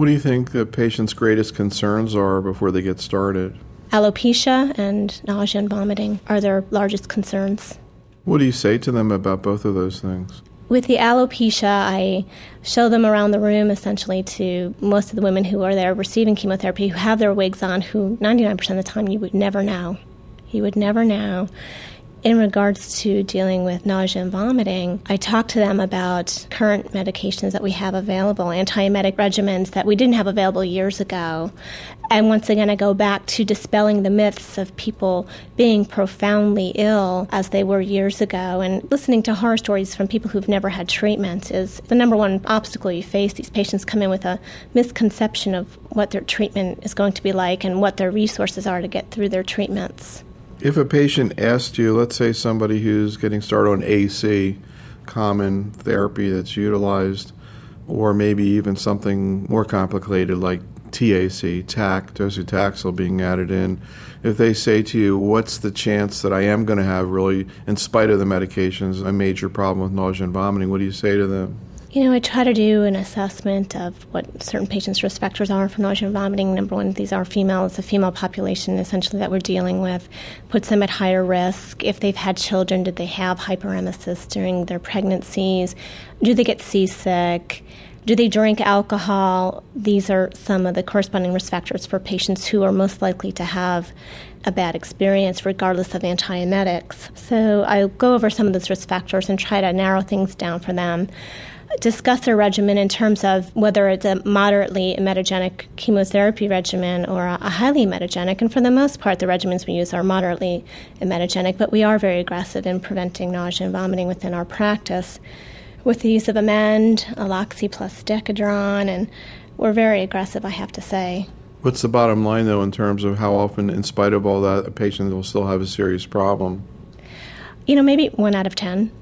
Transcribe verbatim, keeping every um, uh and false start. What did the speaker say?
What do you think the patient's greatest concerns are before they get started? Alopecia and nausea and vomiting are their largest concerns. What do you say to them about both of those things? With the alopecia, I show them around the room essentially to most of the women who are there receiving chemotherapy who have their wigs on, who ninety-nine percent of the time you would never know. You would never know. In regards to dealing with nausea and vomiting, I talk to them about current medications that we have available, antiemetic regimens that we didn't have available years ago. And once again, I go back to dispelling the myths of people being profoundly ill as they were years ago. And listening to horror stories from people who've never had treatment is the number one obstacle you face. These patients come in with a misconception of what their treatment is going to be like and what their resources are to get through their treatments. If a patient asked you, let's say somebody who's getting started on A C, common therapy that's utilized, or maybe even something more complicated like T A C, T A C, docetaxel being added in, if they say to you, what's the chance that I am going to have really, in spite of the medications, a major problem with nausea and vomiting, what do you say to them? You know, I try to do an assessment of what certain patients' risk factors are for nausea and vomiting. Number one, these are female. It's a female population, essentially, that we're dealing with. Puts them at higher risk. If they've had children, did they have hyperemesis during their pregnancies? Do they get seasick? Do they drink alcohol? These are some of the corresponding risk factors for patients who are most likely to have a bad experience regardless of antiemetics. So I'll go over some of those risk factors and try to narrow things down for them. Discuss their regimen in terms of whether it's a moderately emetogenic chemotherapy regimen or a highly emetogenic. And for the most part, the regimens we use are moderately emetogenic, but we are very aggressive in preventing nausea and vomiting within our practice with the use of Amend, Aloxi plus Decadron, and we're very aggressive, I have to say. What's the bottom line, though, in terms of how often, in spite of all that, a patient will still have a serious problem? You know, maybe one out of ten.